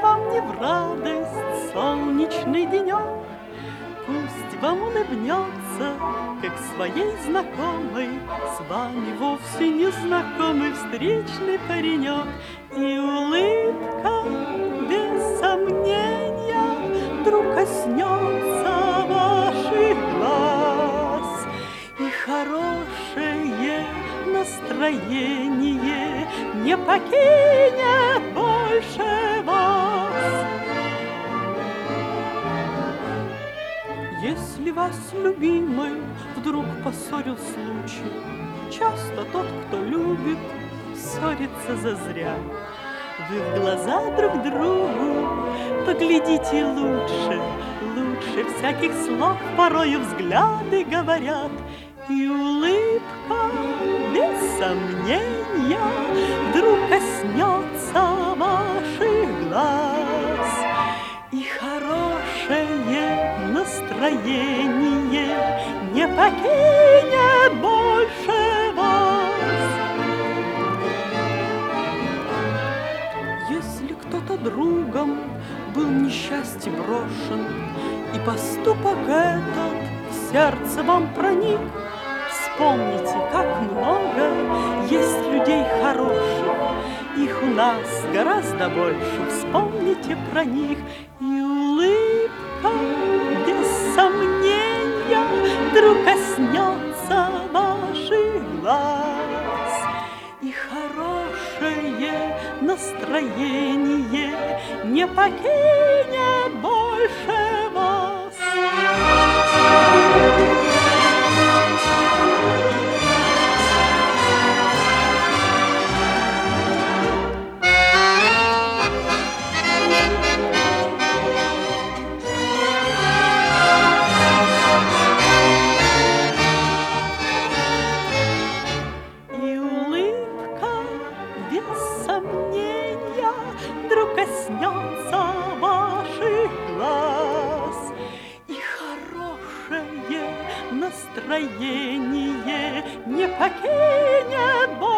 вам не в радость солнечный денек, пусть вам улыбнется, как своей знакомой, с вами вовсе незнакомый встречный паренек. И улыбка, без сомнения, вдруг коснется ваших глаз, и хорошее настроение не покинет больше вас. Если вас, любимый, вдруг поссорил случай, часто тот, кто любит, ссорится зазря. Вы в глаза друг другу поглядите лучше, лучше всяких слов порою взгляды говорят. И улыбка, без сомнения, вдруг коснется ваших глаз, и хорошее настроение не покинет больше вас. Если кто-то другом был несчастье брошен, и поступок этот в сердце вам проник, вспомните, как много есть людей хороших, их у нас гораздо больше, вспомните про них. И улыбка, без сомнения, вдруг коснется ваших глаз, и хорошее настроение не покинет больше вас. Вдруг коснется ваших глаз, и хорошее настроение не покинет.